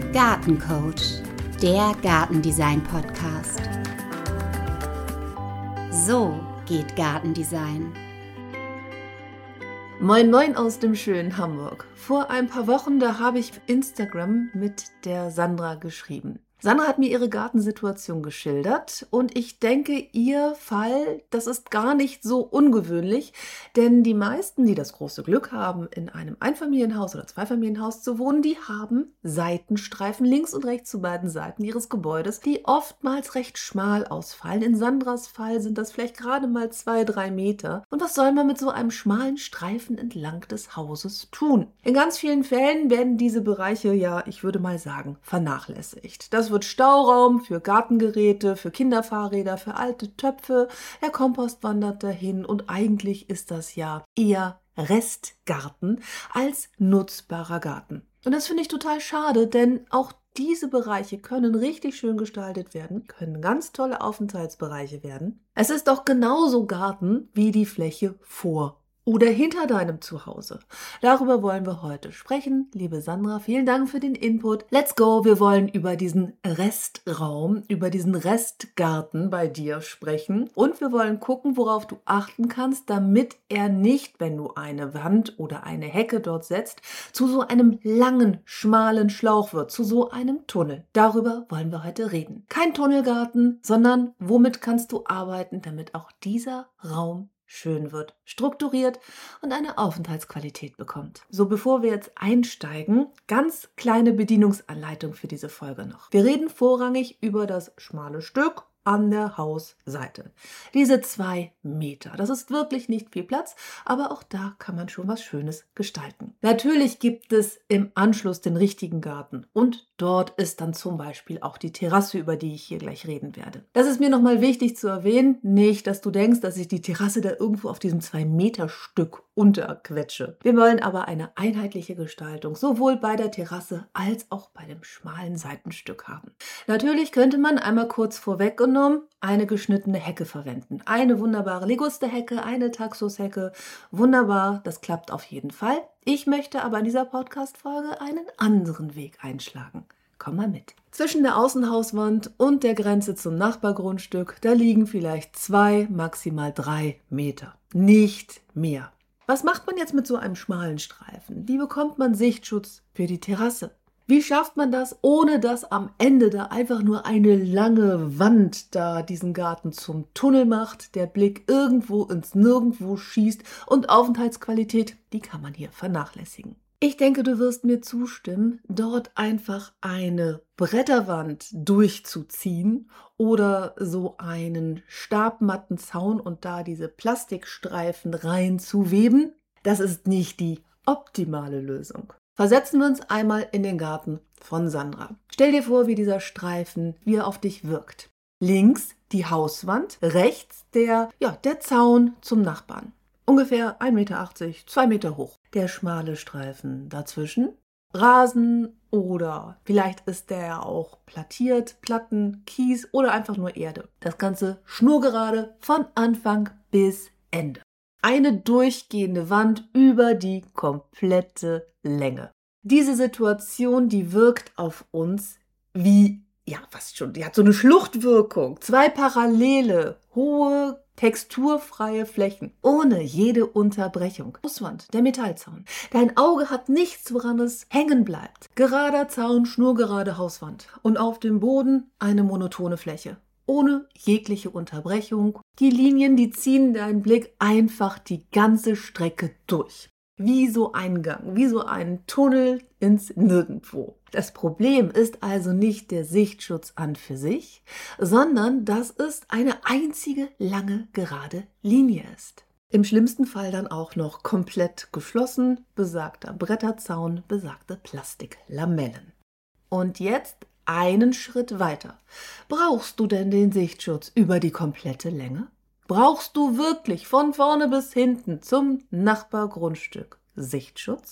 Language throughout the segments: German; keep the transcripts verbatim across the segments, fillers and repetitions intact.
Gartencoach, der Gartendesign-Podcast. So geht Gartendesign. Moin Moin aus dem schönen Hamburg. Vor ein paar Wochen, da habe ich auf Instagram mit der Sandra geschrieben. Sandra hat mir ihre Gartensituation geschildert und ich denke, ihr Fall, das ist gar nicht so ungewöhnlich, denn die meisten, die das große Glück haben, in einem Einfamilienhaus oder Zweifamilienhaus zu wohnen, die haben Seitenstreifen links und rechts zu beiden Seiten ihres Gebäudes, die oftmals recht schmal ausfallen. In Sandras Fall sind das vielleicht gerade mal zwei, drei Meter. Und was soll man mit so einem schmalen Streifen entlang des Hauses tun? In ganz vielen Fällen werden diese Bereiche, ja, ich würde mal sagen, vernachlässigt. Das wird Stauraum für Gartengeräte, für Kinderfahrräder, für alte Töpfe. Der Kompost wandert dahin und eigentlich ist das ja eher Restgarten als nutzbarer Garten. Und das finde ich total schade, denn auch diese Bereiche können richtig schön gestaltet werden, können ganz tolle Aufenthaltsbereiche werden. Es ist doch genauso Garten wie die Fläche vor oder hinter deinem Zuhause. Darüber wollen wir heute sprechen. Liebe Sandra, vielen Dank für den Input. Let's go! Wir wollen über diesen Restraum, über diesen Restgarten bei dir sprechen. Und wir wollen gucken, worauf du achten kannst, damit er nicht, wenn du eine Wand oder eine Hecke dort setzt, zu so einem langen, schmalen Schlauch wird, zu so einem Tunnel. Darüber wollen wir heute reden. Kein Tunnelgarten, sondern womit kannst du arbeiten, damit auch dieser Raum schön wird, strukturiert und eine Aufenthaltsqualität bekommt. So, bevor wir jetzt einsteigen, ganz kleine Bedienungsanleitung für diese Folge noch. Wir reden vorrangig über das schmale Stück an der Hausseite. Diese zwei Meter. Das ist wirklich nicht viel Platz, aber auch da kann man schon was Schönes gestalten. Natürlich gibt es im Anschluss den richtigen Garten und dort ist dann zum Beispiel auch die Terrasse, über die ich hier gleich reden werde. Das ist mir nochmal wichtig zu erwähnen. Nicht, dass du denkst, dass ich die Terrasse da irgendwo auf diesem zwei Meter Stück unterquetsche. Wir wollen aber eine einheitliche Gestaltung, sowohl bei der Terrasse als auch bei dem schmalen Seitenstück haben. Natürlich könnte man einmal kurz vorweggenommen eine geschnittene Hecke verwenden. Eine wunderbare Ligusterhecke, eine Taxushecke. Wunderbar, das klappt auf jeden Fall. Ich möchte aber in dieser Podcast-Folge einen anderen Weg einschlagen. Komm mal mit. Zwischen der Außenhauswand und der Grenze zum Nachbargrundstück, da liegen vielleicht zwei, maximal drei Meter. Nicht mehr. Was macht man jetzt mit so einem schmalen Streifen? Wie bekommt man Sichtschutz für die Terrasse? Wie schafft man das, ohne dass am Ende da einfach nur eine lange Wand da diesen Garten zum Tunnel macht, der Blick irgendwo ins Nirgendwo schießt und Aufenthaltsqualität, die kann man hier vernachlässigen. Ich denke, du wirst mir zustimmen, dort einfach eine Bretterwand durchzuziehen oder so einen Stabmattenzaun und da diese Plastikstreifen reinzuweben, das ist nicht die optimale Lösung. Versetzen wir uns einmal in den Garten von Sandra. Stell dir vor, wie dieser Streifen, wie er auf dich wirkt. Links die Hauswand, rechts der, ja, der Zaun zum Nachbarn. Ungefähr ein Meter achtzig, zwei Meter hoch. Der schmale Streifen dazwischen. Rasen oder vielleicht ist der ja auch plattiert, Platten, Kies oder einfach nur Erde. Das Ganze schnurgerade von Anfang bis Ende. Eine durchgehende Wand über die komplette Länge. Diese Situation, die wirkt auf uns wie, ja, fast schon, die hat so eine Schluchtwirkung. Zwei parallele, hohe, texturfreie Flächen, ohne jede Unterbrechung. Hauswand, der Metallzaun. Dein Auge hat nichts, woran es hängen bleibt. Gerader Zaun, schnurgerade Hauswand. Und auf dem Boden eine monotone Fläche. Ohne jegliche Unterbrechung. Die Linien, die ziehen deinen Blick einfach die ganze Strecke durch. Wie so ein Gang, wie so ein Tunnel ins Nirgendwo. Das Problem ist also nicht der Sichtschutz an für sich, sondern dass es eine einzige lange gerade Linie ist. Im schlimmsten Fall dann auch noch komplett geschlossen, besagter Bretterzaun, besagte Plastiklamellen. Und jetzt einen Schritt weiter. Brauchst du denn den Sichtschutz über die komplette Länge? Brauchst du wirklich von vorne bis hinten zum Nachbargrundstück Sichtschutz?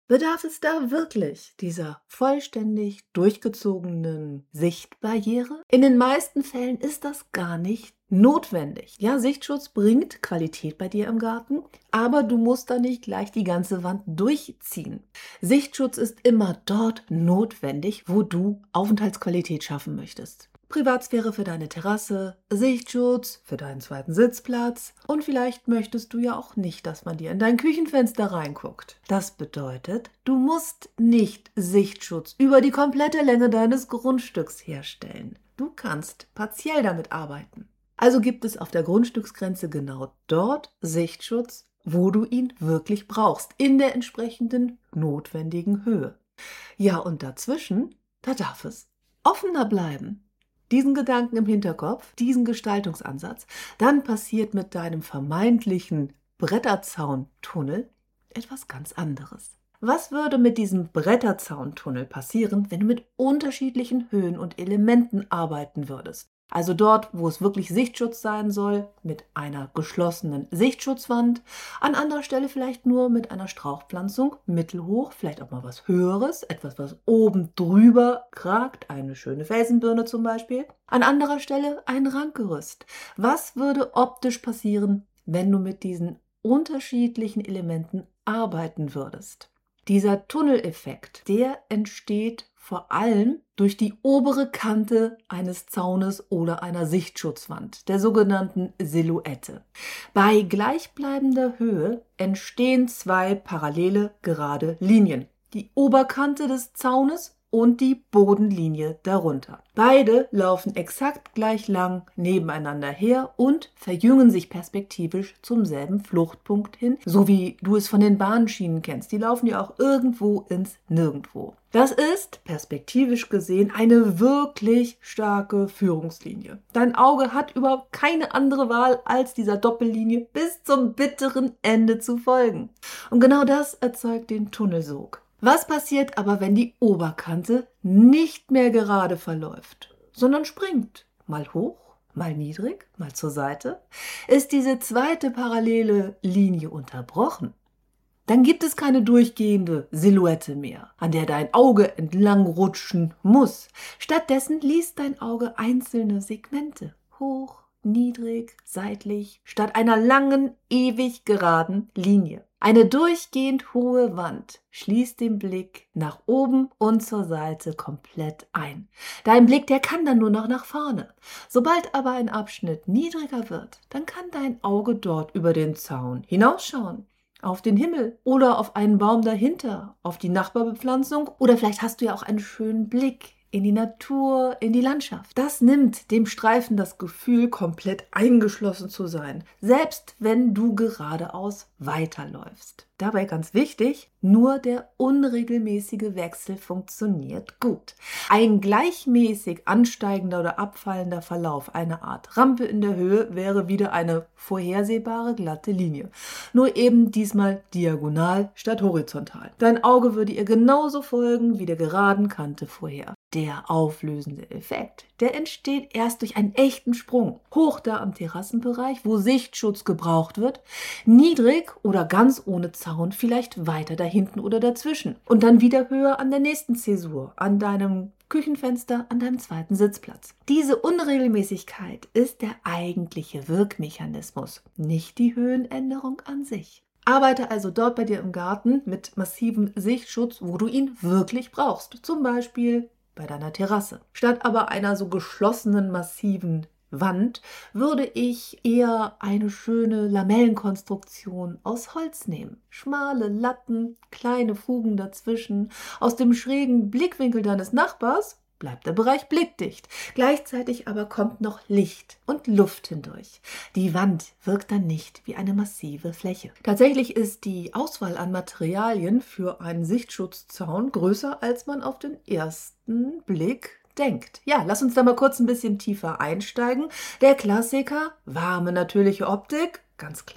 Bedarf es da wirklich dieser vollständig durchgezogenen Sichtbarriere? In den meisten Fällen ist das gar nicht notwendig. Ja, Sichtschutz bringt Qualität bei dir im Garten, aber du musst da nicht gleich die ganze Wand durchziehen. Sichtschutz ist immer dort notwendig, wo du Aufenthaltsqualität schaffen möchtest. Privatsphäre für deine Terrasse, Sichtschutz für deinen zweiten Sitzplatz und vielleicht möchtest du ja auch nicht, dass man dir in dein Küchenfenster reinguckt. Das bedeutet, du musst nicht Sichtschutz über die komplette Länge deines Grundstücks herstellen. Du kannst partiell damit arbeiten. Also gibt es auf der Grundstücksgrenze genau dort Sichtschutz, wo du ihn wirklich brauchst, in der entsprechenden notwendigen Höhe. Ja, und dazwischen, da darf es offener bleiben. Diesen Gedanken im Hinterkopf, diesen Gestaltungsansatz, dann passiert mit deinem vermeintlichen Bretterzauntunnel etwas ganz anderes. Was würde mit diesem Bretterzauntunnel passieren, wenn du mit unterschiedlichen Höhen und Elementen arbeiten würdest? Also dort, wo es wirklich Sichtschutz sein soll, mit einer geschlossenen Sichtschutzwand, an anderer Stelle vielleicht nur mit einer Strauchpflanzung, mittelhoch, vielleicht auch mal was Höheres, etwas, was oben drüber kragt, eine schöne Felsenbirne zum Beispiel. An anderer Stelle ein Rankgerüst. Was würde optisch passieren, wenn du mit diesen unterschiedlichen Elementen arbeiten würdest? Dieser Tunneleffekt, der entsteht vor allem durch die obere Kante eines Zaunes oder einer Sichtschutzwand, der sogenannten Silhouette. Bei gleichbleibender Höhe entstehen zwei parallele gerade Linien, die Oberkante des Zaunes und die Bodenlinie darunter. Beide laufen exakt gleich lang nebeneinander her und verjüngen sich perspektivisch zum selben Fluchtpunkt hin, so wie du es von den Bahnschienen kennst. Die laufen ja auch irgendwo ins Nirgendwo. Das ist, perspektivisch gesehen, eine wirklich starke Führungslinie. Dein Auge hat überhaupt keine andere Wahl, als dieser Doppellinie bis zum bitteren Ende zu folgen. Und genau das erzeugt den Tunnelsog. Was passiert aber, wenn die Oberkante nicht mehr gerade verläuft, sondern springt? Mal hoch, mal niedrig, mal zur Seite. Ist diese zweite parallele Linie unterbrochen, dann gibt es keine durchgehende Silhouette mehr, an der dein Auge entlang rutschen muss. Stattdessen liest dein Auge einzelne Segmente, hoch, niedrig, seitlich, statt einer langen, ewig geraden Linie. Eine durchgehend hohe Wand schließt den Blick nach oben und zur Seite komplett ein. Dein Blick, der kann dann nur noch nach vorne. Sobald aber ein Abschnitt niedriger wird, dann kann dein Auge dort über den Zaun hinausschauen. Auf den Himmel oder auf einen Baum dahinter, auf die Nachbarbepflanzung oder vielleicht hast du ja auch einen schönen Blick in die Natur, in die Landschaft. Das nimmt dem Streifen das Gefühl, komplett eingeschlossen zu sein, selbst wenn du geradeaus weiterläufst. Dabei ganz wichtig, nur der unregelmäßige Wechsel funktioniert gut. Ein gleichmäßig ansteigender oder abfallender Verlauf, eine Art Rampe in der Höhe, wäre wieder eine vorhersehbare glatte Linie. Nur eben diesmal diagonal statt horizontal. Dein Auge würde ihr genauso folgen wie der geraden Kante vorher. Der auflösende Effekt, der entsteht erst durch einen echten Sprung. Hoch da am Terrassenbereich, wo Sichtschutz gebraucht wird, niedrig oder ganz ohne Zaun, vielleicht weiter da hinten oder dazwischen. Und dann wieder höher an der nächsten Zäsur, an deinem Küchenfenster, an deinem zweiten Sitzplatz. Diese Unregelmäßigkeit ist der eigentliche Wirkmechanismus, nicht die Höhenänderung an sich. Arbeite also dort bei dir im Garten mit massivem Sichtschutz, wo du ihn wirklich brauchst. Zum Beispiel bei deiner Terrasse. Statt aber einer so geschlossenen, massiven Wand würde ich eher eine schöne Lamellenkonstruktion aus Holz nehmen. Schmale Latten, kleine Fugen dazwischen. Aus dem schrägen Blickwinkel deines Nachbars bleibt der Bereich blickdicht. Gleichzeitig aber kommt noch Licht und Luft hindurch. Die Wand wirkt dann nicht wie eine massive Fläche. Tatsächlich ist die Auswahl an Materialien für einen Sichtschutzzaun größer, als man auf den ersten Blick denkt. Ja, lass uns da mal kurz ein bisschen tiefer einsteigen. Der Klassiker, warme natürliche Optik, ganz klar.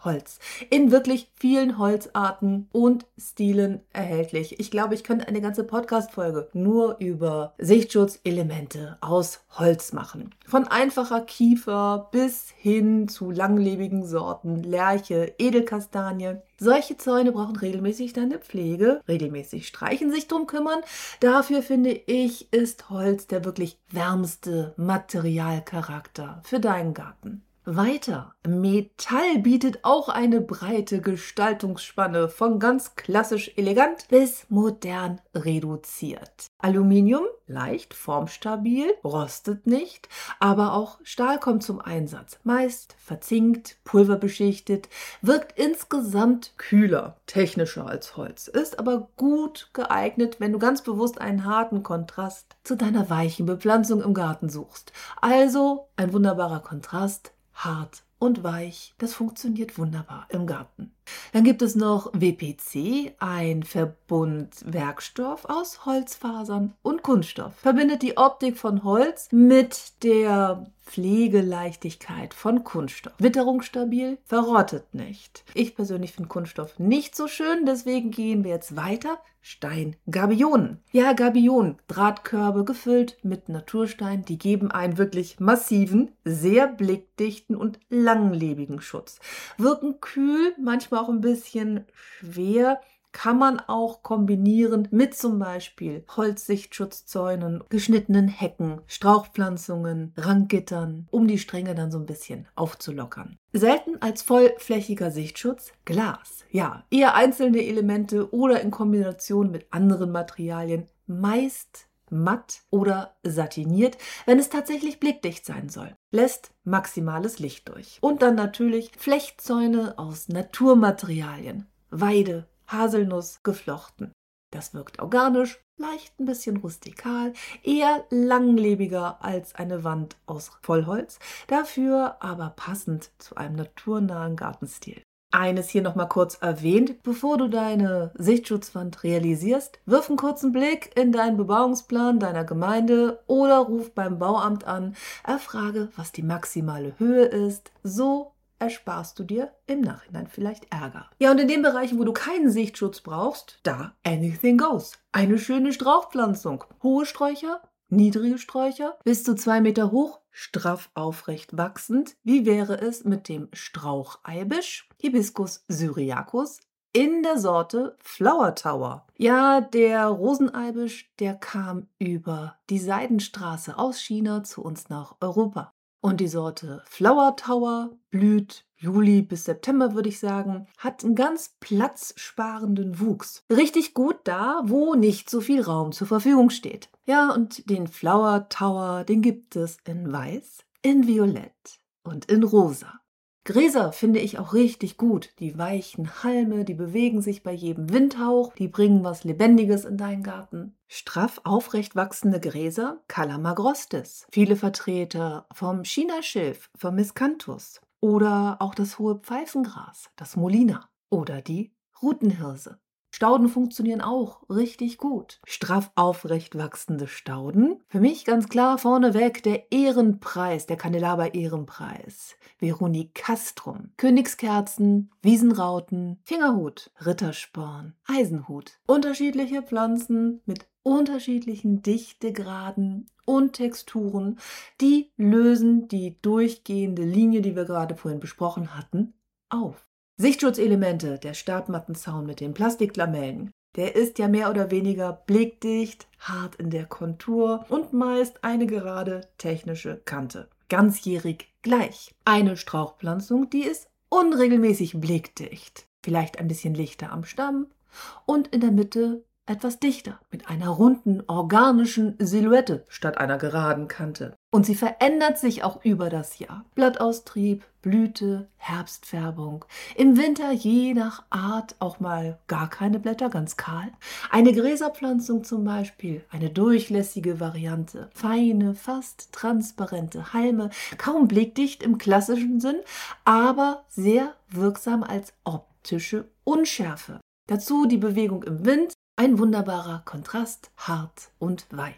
Holz. In wirklich vielen Holzarten und Stilen erhältlich. Ich glaube, ich könnte eine ganze Podcast-Folge nur über Sichtschutzelemente aus Holz machen. Von einfacher Kiefer bis hin zu langlebigen Sorten, Lärche, Edelkastanie. Solche Zäune brauchen regelmäßig deine Pflege, regelmäßig streichen, sich drum kümmern. Dafür finde ich, ist Holz der wirklich wärmste Materialcharakter für deinen Garten. Weiter, Metall bietet auch eine breite Gestaltungsspanne von ganz klassisch elegant bis modern reduziert. Aluminium, leicht formstabil, rostet nicht, aber auch Stahl kommt zum Einsatz. Meist verzinkt, pulverbeschichtet, wirkt insgesamt kühler, technischer als Holz, ist aber gut geeignet, wenn du ganz bewusst einen harten Kontrast zu deiner weichen Bepflanzung im Garten suchst. Also ein wunderbarer Kontrast. Hart und weich, das funktioniert wunderbar im Garten. Dann gibt es noch W P C, ein Verbundwerkstoff aus Holzfasern und Kunststoff. Verbindet die Optik von Holz mit der Pflegeleichtigkeit von Kunststoff. Witterungsstabil, verrottet nicht. Ich persönlich finde Kunststoff nicht so schön, deswegen gehen wir jetzt weiter. Steingabionen. Ja, Gabionen, Drahtkörbe gefüllt mit Naturstein, die geben einen wirklich massiven, sehr blickdichten und langlebigen Schutz. Wirken kühl, manchmal auch ein bisschen schwer, kann man auch kombinieren mit zum Beispiel Holzsichtschutzzäunen, geschnittenen Hecken, Strauchpflanzungen, Ranggittern, um die Stränge dann so ein bisschen aufzulockern. Selten als vollflächiger Sichtschutz Glas. Ja, eher einzelne Elemente oder in Kombination mit anderen Materialien, meist matt oder satiniert, wenn es tatsächlich blickdicht sein soll. Lässt maximales Licht durch. Und dann natürlich Flechtzäune aus Naturmaterialien, Weide, Haselnuss geflochten. Das wirkt organisch, leicht ein bisschen rustikal, eher langlebiger als eine Wand aus Vollholz, dafür aber passend zu einem naturnahen Gartenstil. Eines hier nochmal kurz erwähnt, bevor du deine Sichtschutzwand realisierst, wirf einen kurzen Blick in deinen Bebauungsplan deiner Gemeinde oder ruf beim Bauamt an, erfrage, was die maximale Höhe ist, so ersparst du dir im Nachhinein vielleicht Ärger. Ja, und in den Bereichen, wo du keinen Sichtschutz brauchst, da anything goes. Eine schöne Strauchpflanzung, hohe Sträucher, niedrige Sträucher, bis zu zwei Meter hoch, straff aufrecht wachsend. Wie wäre es mit dem Straucheibisch, Hibiscus syriacus, in der Sorte Flower Tower? Ja, der Roseneibisch, der kam über die Seidenstraße aus China zu uns nach Europa. Und die Sorte Flower Tower blüht Juli bis September, würde ich sagen, hat einen ganz platzsparenden Wuchs. Richtig gut da, wo nicht so viel Raum zur Verfügung steht. Ja, und den Flower Tower, den gibt es in Weiß, in Violett und in Rosa. Gräser finde ich auch richtig gut. Die weichen Halme, die bewegen sich bei jedem Windhauch, die bringen was Lebendiges in deinen Garten. Straff aufrecht wachsende Gräser, Calamagrostis. Viele Vertreter vom Chinaschilf, vom Miscanthus. Oder auch das hohe Pfeifengras, das Molina. Oder die Rutenhirse. Stauden funktionieren auch richtig gut. Straff aufrecht wachsende Stauden. Für mich ganz klar vorneweg der Ehrenpreis, der Kandelaber-Ehrenpreis. Veronicastrum. Königskerzen, Wiesenrauten, Fingerhut, Rittersporn, Eisenhut. Unterschiedliche Pflanzen mit unterschiedlichen Dichtegraden und Texturen, die lösen die durchgehende Linie, die wir gerade vorhin besprochen hatten, auf. Sichtschutzelemente, der Stabmattenzaun mit den Plastiklamellen, der ist ja mehr oder weniger blickdicht, hart in der Kontur und meist eine gerade technische Kante. Ganzjährig gleich. Eine Strauchpflanzung, die ist unregelmäßig blickdicht, vielleicht ein bisschen lichter am Stamm und in der Mitte etwas dichter, mit einer runden, organischen Silhouette statt einer geraden Kante. Und sie verändert sich auch über das Jahr. Blattaustrieb, Blüte, Herbstfärbung. Im Winter je nach Art auch mal gar keine Blätter, ganz kahl. Eine Gräserpflanzung zum Beispiel, eine durchlässige Variante. Feine, fast transparente Halme, kaum blickdicht im klassischen Sinn, aber sehr wirksam als optische Unschärfe. Dazu die Bewegung im Wind. Ein wunderbarer Kontrast, hart und weich.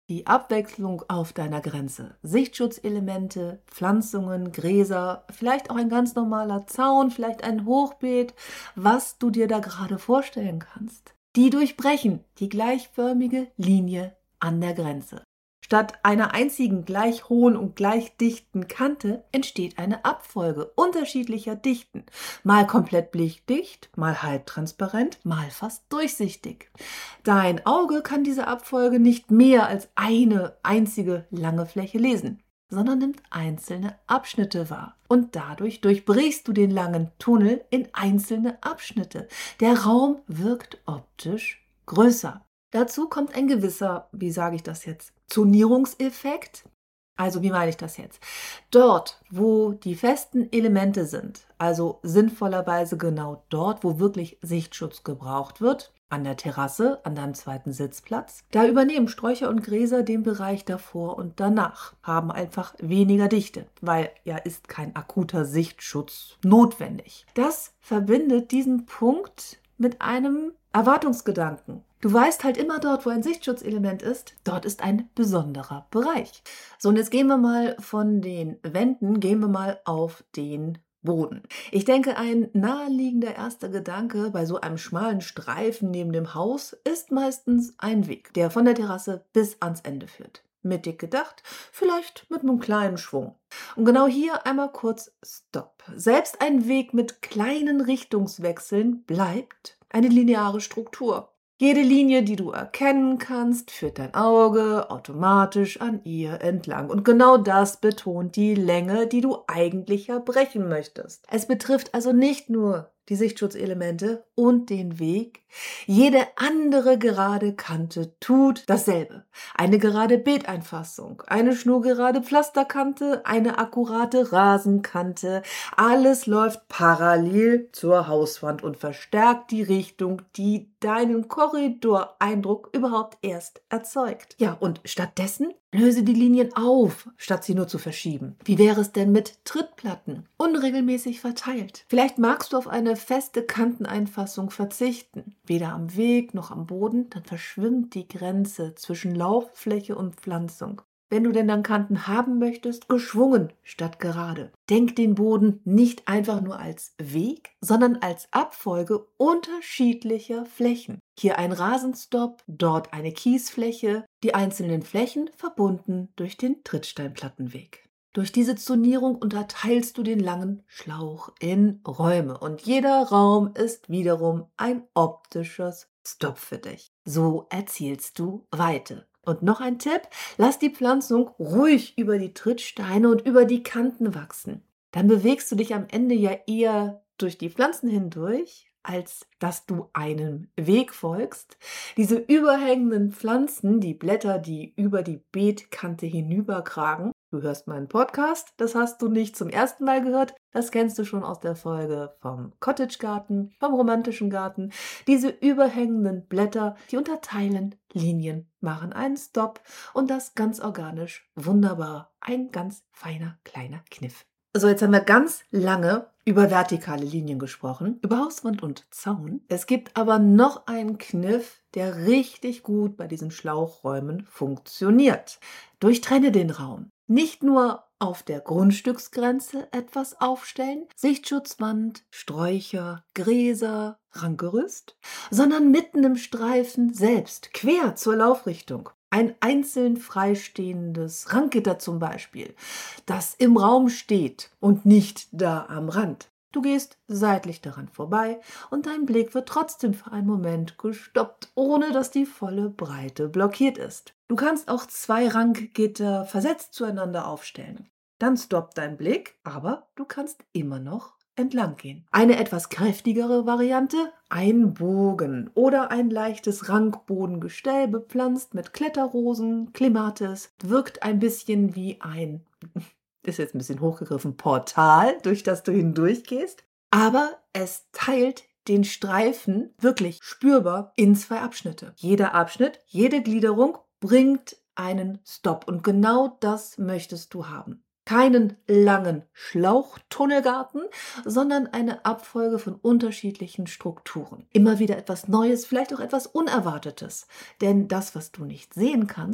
die Abwechslung auf deiner Grenze. Sichtschutzelemente, Pflanzungen, Gräser, vielleicht auch ein ganz normaler Zaun, vielleicht ein Hochbeet, was du dir da gerade vorstellen kannst. Die durchbrechen die gleichförmige Linie an der Grenze. Statt einer einzigen gleich hohen und gleich dichten Kante entsteht eine Abfolge unterschiedlicher Dichten. Mal komplett blickdicht, mal halbtransparent, mal fast durchsichtig. Dein Auge kann diese Abfolge nicht mehr als eine einzige lange Fläche lesen, sondern nimmt einzelne Abschnitte wahr. Und dadurch durchbrichst du den langen Tunnel in einzelne Abschnitte. Der Raum wirkt optisch größer. Dazu kommt ein gewisser, wie sage ich das jetzt, Zonierungseffekt. Also wie meine ich das jetzt? Dort, wo die festen Elemente sind, also sinnvollerweise genau dort, wo wirklich Sichtschutz gebraucht wird, an der Terrasse, an deinem zweiten Sitzplatz, da übernehmen Sträucher und Gräser den Bereich davor und danach, haben einfach weniger Dichte, weil ja ist kein akuter Sichtschutz notwendig. Das verbindet diesen Punkt mit einem Erwartungsgedanken. Du weißt halt immer dort, wo ein Sichtschutzelement ist, dort ist ein besonderer Bereich. So, und jetzt gehen wir mal von den Wänden, gehen wir mal auf den Boden. Ich denke, ein naheliegender erster Gedanke bei so einem schmalen Streifen neben dem Haus ist meistens ein Weg, der von der Terrasse bis ans Ende führt. Mittig gedacht, vielleicht mit einem kleinen Schwung. Und genau hier einmal kurz Stopp. Selbst ein Weg mit kleinen Richtungswechseln bleibt eine lineare Struktur. Jede Linie, die du erkennen kannst, führt dein Auge automatisch an ihr entlang. Und genau das betont die Länge, die du eigentlich ja brechen möchtest. Es betrifft also nicht nur die Sichtschutzelemente und den Weg. Jede andere gerade Kante tut dasselbe. Eine gerade Beeteinfassung, eine schnurgerade Pflasterkante, eine akkurate Rasenkante. Alles läuft parallel zur Hauswand und verstärkt die Richtung, die deinen Korridoreindruck überhaupt erst erzeugt. Ja, und stattdessen löse die Linien auf, statt sie nur zu verschieben. Wie wäre es denn mit Trittplatten? Unregelmäßig verteilt. Vielleicht magst du auf eine feste Kanteneinfassung verzichten. Weder am Weg noch am Boden, dann verschwimmt die Grenze zwischen Lauffläche und Pflanzung. Wenn du denn dann Kanten haben möchtest, geschwungen statt gerade. Denk den Boden nicht einfach nur als Weg, sondern als Abfolge unterschiedlicher Flächen. Hier ein Rasenstopp, dort eine Kiesfläche, die einzelnen Flächen verbunden durch den Trittsteinplattenweg. Durch diese Zonierung unterteilst du den langen Schlauch in Räume und jeder Raum ist wiederum ein optisches Stopp für dich. So erzielst du Weite. Und noch ein Tipp, lass die Pflanzung ruhig über die Trittsteine und über die Kanten wachsen. Dann bewegst du dich am Ende ja eher durch die Pflanzen hindurch, als dass du einem Weg folgst. Diese überhängenden Pflanzen, die Blätter, die über die Beetkante hinüberkragen. Du hörst meinen Podcast, das hast du nicht zum ersten Mal gehört, das kennst du schon aus der Folge vom Cottagegarten, vom romantischen Garten. Diese überhängenden Blätter, die unterteilen Linien, machen einen Stopp und das ganz organisch, wunderbar, ein ganz feiner kleiner Kniff. So, jetzt haben wir ganz lange über vertikale Linien gesprochen, über Hauswand und Zaun. Es gibt aber noch einen Kniff, der richtig gut bei diesen Schlauchräumen funktioniert. Durchtrenne den Raum. Nicht nur auf der Grundstücksgrenze etwas aufstellen, Sichtschutzwand, Sträucher, Gräser, Rankgerüst, sondern mitten im Streifen selbst, quer zur Laufrichtung. Ein einzeln freistehendes Rankgitter zum Beispiel, das im Raum steht und nicht da am Rand. Du gehst seitlich daran vorbei und dein Blick wird trotzdem für einen Moment gestoppt, ohne dass die volle Breite blockiert ist. Du kannst auch zwei Rankgitter versetzt zueinander aufstellen. Dann stoppt dein Blick, aber du kannst immer noch entlang gehen. Eine etwas kräftigere Variante, ein Bogen oder ein leichtes Rankbodengestell bepflanzt mit Kletterrosen, Clematis, wirkt ein bisschen wie ein, ist jetzt ein bisschen hochgegriffen, Portal, durch das du hindurchgehst, aber es teilt den Streifen wirklich spürbar in zwei Abschnitte. Jeder Abschnitt, jede Gliederung bringt einen Stopp und genau das möchtest du haben. Keinen langen Schlauchtunnelgarten, sondern eine Abfolge von unterschiedlichen Strukturen. Immer wieder etwas Neues, vielleicht auch etwas Unerwartetes. Denn das, was du nicht sehen kannst,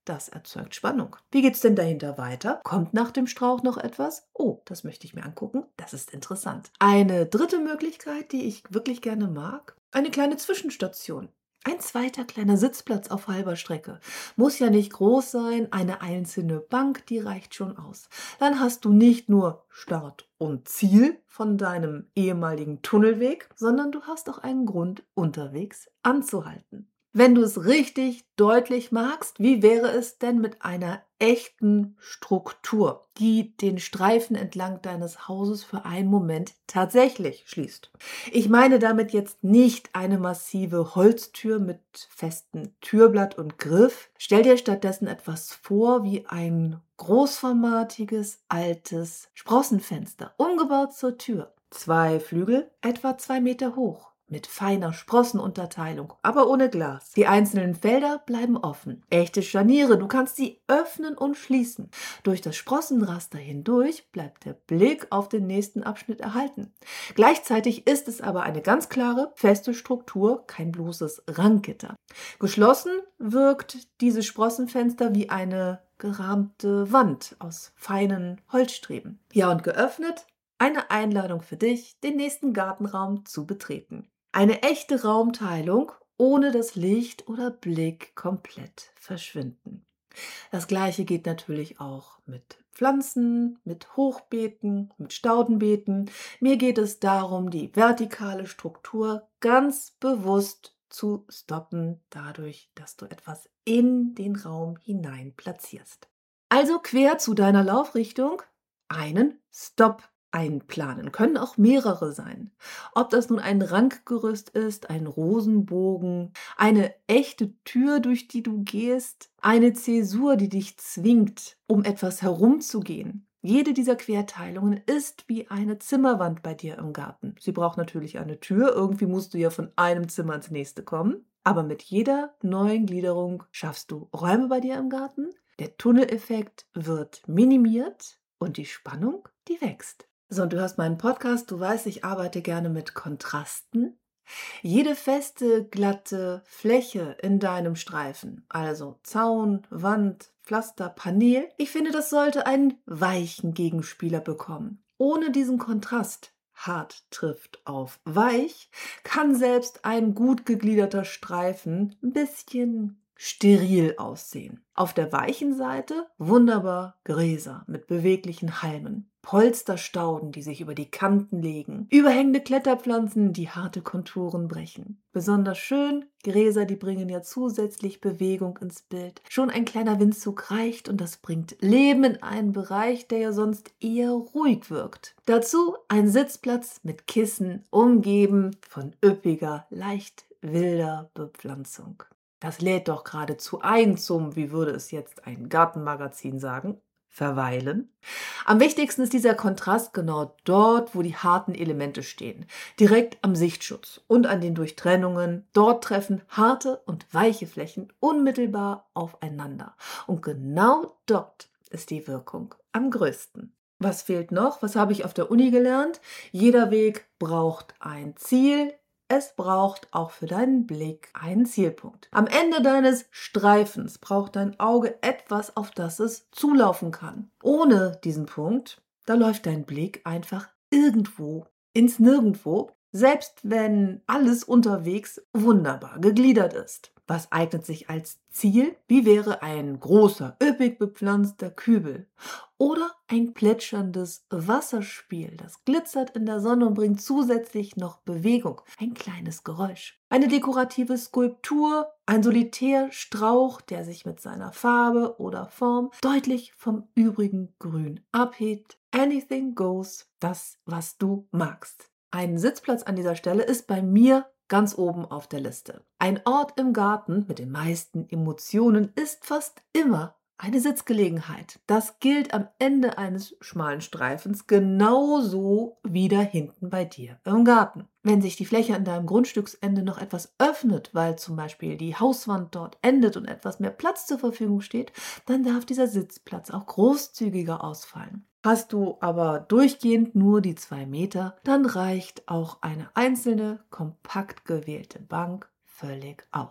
Das erzeugt Spannung. Wie geht's denn dahinter weiter? Kommt nach dem Strauch noch etwas? Oh, das möchte ich mir angucken. Das ist interessant. Eine dritte Möglichkeit, die ich wirklich gerne mag, eine kleine Zwischenstation. Ein zweiter kleiner Sitzplatz auf halber Strecke. Muss ja nicht groß sein, eine einzelne Bank, die reicht schon aus. Dann hast du nicht nur Start und Ziel von deinem ehemaligen Tunnelweg, sondern du hast auch einen Grund, unterwegs anzuhalten. Wenn du es richtig deutlich magst, wie wäre es denn mit einer echten Struktur, die den Streifen entlang deines Hauses für einen Moment tatsächlich schließt? Ich meine damit jetzt nicht eine massive Holztür mit festem Türblatt und Griff. Stell dir stattdessen etwas vor wie ein großformatiges, altes Sprossenfenster, umgebaut zur Tür. Zwei Flügel, etwa zwei Meter hoch. Mit feiner Sprossenunterteilung, aber ohne Glas. Die einzelnen Felder bleiben offen. Echte Scharniere, du kannst sie öffnen und schließen. Durch das Sprossenraster hindurch bleibt der Blick auf den nächsten Abschnitt erhalten. Gleichzeitig ist es aber eine ganz klare, feste Struktur, kein bloßes Ranggitter. Geschlossen wirkt dieses Sprossenfenster wie eine gerahmte Wand aus feinen Holzstreben. Ja, und geöffnet eine Einladung für dich, den nächsten Gartenraum zu betreten. Eine echte Raumteilung, ohne dass Licht oder Blick komplett verschwinden. Das gleiche geht natürlich auch mit Pflanzen, mit Hochbeeten, mit Staudenbeeten. Mir geht es darum, die vertikale Struktur ganz bewusst zu stoppen, dadurch, dass du etwas in den Raum hinein platzierst. Also quer zu deiner Laufrichtung einen Stopp einplanen. Können auch mehrere sein. Ob das nun ein Rankgerüst ist, ein Rosenbogen, eine echte Tür, durch die du gehst, eine Zäsur, die dich zwingt, um etwas herumzugehen. Jede dieser Querteilungen ist wie eine Zimmerwand bei dir im Garten. Sie braucht natürlich eine Tür. Irgendwie musst du ja von einem Zimmer ins nächste kommen. Aber mit jeder neuen Gliederung schaffst du Räume bei dir im Garten. Der Tunneleffekt wird minimiert und die Spannung, die wächst. So, und du hörst meinen Podcast, du weißt, ich arbeite gerne mit Kontrasten. Jede feste, glatte Fläche in deinem Streifen, also Zaun, Wand, Pflaster, Panel, ich finde, das sollte einen weichen Gegenspieler bekommen. Ohne diesen Kontrast, hart trifft auf weich, kann selbst ein gut gegliederter Streifen ein bisschen steril aussehen. Auf der weichen Seite wunderbar Gräser mit beweglichen Halmen, Polsterstauden, die sich über die Kanten legen, überhängende Kletterpflanzen, die harte Konturen brechen. Besonders schön, Gräser, die bringen ja zusätzlich Bewegung ins Bild. Schon ein kleiner Windzug reicht und das bringt Leben in einen Bereich, der ja sonst eher ruhig wirkt. Dazu ein Sitzplatz mit Kissen, umgeben von üppiger, leicht wilder Bepflanzung. Das lädt doch geradezu ein zum, wie würde es jetzt ein Gartenmagazin sagen, Verweilen. Am wichtigsten ist dieser Kontrast genau dort, wo die harten Elemente stehen, direkt am Sichtschutz und an den Durchtrennungen. Dort treffen harte und weiche Flächen unmittelbar aufeinander. Und genau dort ist die Wirkung am größten. Was fehlt noch? Was habe ich auf der Uni gelernt? Jeder Weg braucht ein Ziel. Es braucht auch für deinen Blick einen Zielpunkt. Am Ende deines Streifens braucht dein Auge etwas, auf das es zulaufen kann. Ohne diesen Punkt, da läuft dein Blick einfach irgendwo ins Nirgendwo, selbst wenn alles unterwegs wunderbar gegliedert ist. Was eignet sich als Ziel? Wie wäre ein großer, üppig bepflanzter Kübel? Oder ein plätscherndes Wasserspiel, das glitzert in der Sonne und bringt zusätzlich noch Bewegung, ein kleines Geräusch. Eine dekorative Skulptur, ein Solitärstrauch, der sich mit seiner Farbe oder Form deutlich vom übrigen Grün abhebt. Anything goes, das, was du magst. Ein Sitzplatz an dieser Stelle ist bei mir ganz oben auf der Liste. Ein Ort im Garten mit den meisten Emotionen ist fast immer eine Sitzgelegenheit. Das gilt am Ende eines schmalen Streifens genauso wie da hinten bei dir im Garten. Wenn sich die Fläche an deinem Grundstücksende noch etwas öffnet, weil zum Beispiel die Hauswand dort endet und etwas mehr Platz zur Verfügung steht, dann darf dieser Sitzplatz auch großzügiger ausfallen. Hast du aber durchgehend nur die zwei Meter, dann reicht auch eine einzelne, kompakt gewählte Bank völlig aus.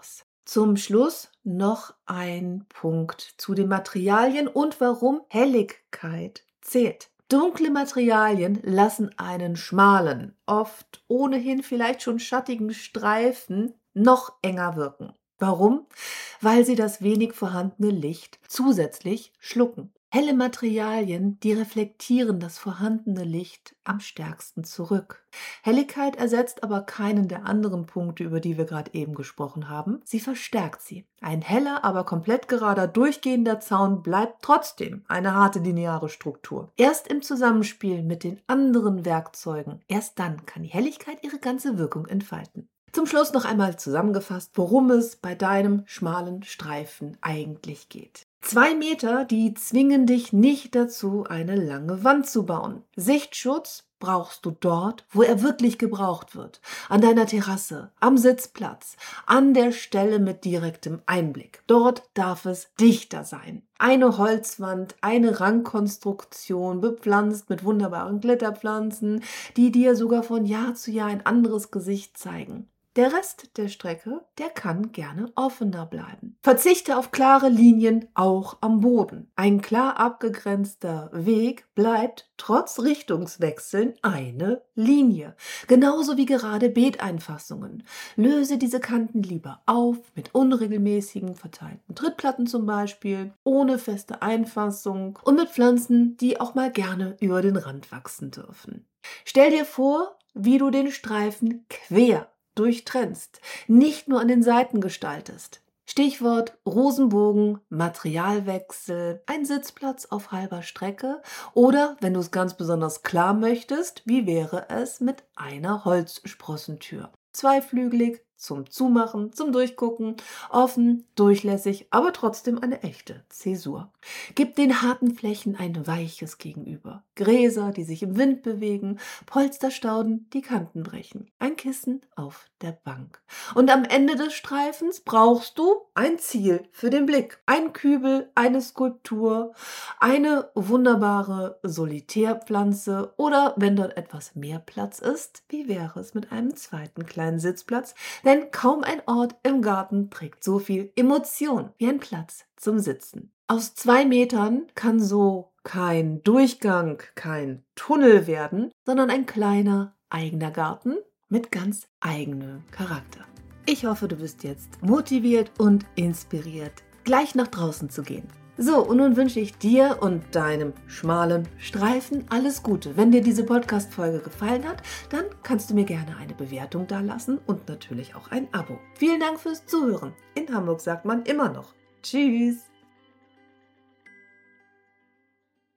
Zum Schluss noch ein Punkt zu den Materialien und warum Helligkeit zählt. Dunkle Materialien lassen einen schmalen, oft ohnehin vielleicht schon schattigen Streifen noch enger wirken. Warum? Weil sie das wenig vorhandene Licht zusätzlich schlucken. Helle Materialien, die reflektieren das vorhandene Licht am stärksten zurück. Helligkeit ersetzt aber keinen der anderen Punkte, über die wir gerade eben gesprochen haben. Sie verstärkt sie. Ein heller, aber komplett gerader, durchgehender Zaun bleibt trotzdem eine harte lineare Struktur. Erst im Zusammenspiel mit den anderen Werkzeugen, erst dann kann die Helligkeit ihre ganze Wirkung entfalten. Zum Schluss noch einmal zusammengefasst, worum es bei deinem schmalen Streifen eigentlich geht. Zwei Meter, die zwingen dich nicht dazu, eine lange Wand zu bauen. Sichtschutz brauchst du dort, wo er wirklich gebraucht wird. An deiner Terrasse, am Sitzplatz, an der Stelle mit direktem Einblick. Dort darf es dichter sein. Eine Holzwand, eine Rangkonstruktion, bepflanzt mit wunderbaren Glitterpflanzen, die dir sogar von Jahr zu Jahr ein anderes Gesicht zeigen. Der Rest der Strecke, der kann gerne offener bleiben. Verzichte auf klare Linien auch am Boden. Ein klar abgegrenzter Weg bleibt trotz Richtungswechseln eine Linie. Genauso wie gerade Beeteinfassungen. Löse diese Kanten lieber auf mit unregelmäßigen verteilten Trittplatten zum Beispiel, ohne feste Einfassung und mit Pflanzen, die auch mal gerne über den Rand wachsen dürfen. Stell dir vor, wie du den Streifen quer durchtrennst, nicht nur an den Seiten gestaltest. Stichwort Rosenbogen, Materialwechsel, ein Sitzplatz auf halber Strecke oder, wenn du es ganz besonders klar möchtest, wie wäre es mit einer Holzsprossentür? Zweiflügelig, zum Zumachen, zum Durchgucken, offen, durchlässig, aber trotzdem eine echte Zäsur. Gib den harten Flächen ein weiches Gegenüber. Gräser, die sich im Wind bewegen, Polsterstauden, die Kanten brechen. Ein Kissen auf der Bank. Und am Ende des Streifens brauchst du ein Ziel für den Blick. Ein Kübel, eine Skulptur, eine wunderbare Solitärpflanze oder, wenn dort etwas mehr Platz ist, wie wäre es mit einem zweiten kleinen Sitzplatz? Denn kaum ein Ort im Garten trägt so viel Emotion wie ein Platz zum Sitzen. Aus zwei Metern kann so kein Durchgang, kein Tunnel werden, sondern ein kleiner eigener Garten mit ganz eigenem Charakter. Ich hoffe, du bist jetzt motiviert und inspiriert, gleich nach draußen zu gehen. So, und nun wünsche ich dir und deinem schmalen Streifen alles Gute. Wenn dir diese Podcast-Folge gefallen hat, dann kannst du mir gerne eine Bewertung dalassen und natürlich auch ein Abo. Vielen Dank fürs Zuhören. In Hamburg sagt man immer noch Tschüss.